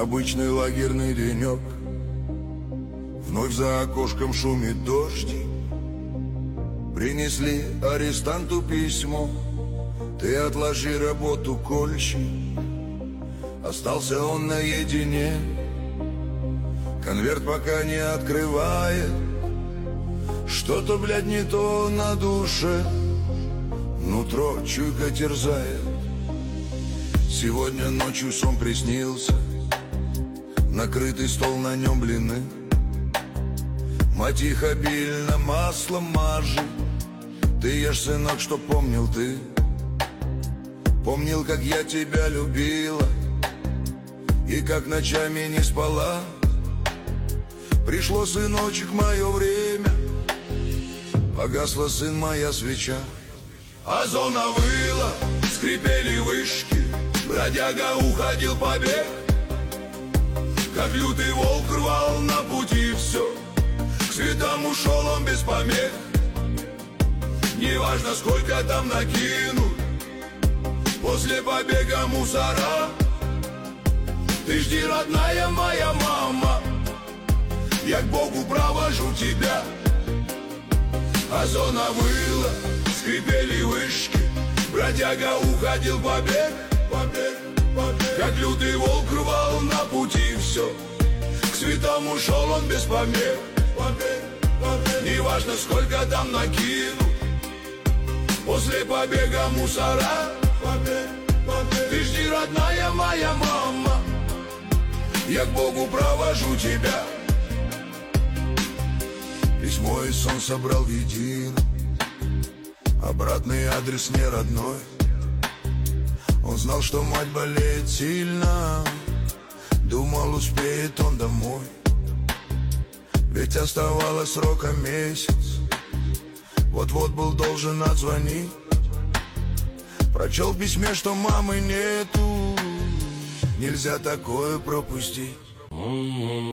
Обычный лагерный денек. Вновь за окошком шумит дождь. Принесли арестанту письмо: ты отложи работу, кольщик. Остался он наедине, конверт пока не открывает. Что-то, блядь, не то на душе, нутро чуйка терзает. Сегодня ночью сон приснился, накрытый стол, на нем блины. Мать их обильно маслом мажет. Ты ешь, сынок, что помнил ты. Помнил, как я тебя любила, и как ночами не спала. Пришло, сыночек, мое время, погасла, сын, моя свеча. А зона выла, скрипели вышки, бродяга уходил побег. Как лютый волк рвал на пути все, к светам ушел он без помех. Неважно, сколько там накинут после побега мусора. Ты жди, родная моя мама, я к Богу провожу тебя. А зона выла, скрипели вышки, бродяга уходил побег. Как лютый волк рвал на пути все, к светам ушел он без помех. Неважно, сколько там накинут после побега мусора. Ты жди, родная моя мама, я к Богу провожу тебя. Письмо и сон собрал в едино, обратный адрес не родной. Он знал, что мать болеет сильно, думал, успеет он домой. Ведь оставалось срока месяц, вот-вот был должен отзвонить. Прочел в письме, что мамы нету, нельзя такое пропустить.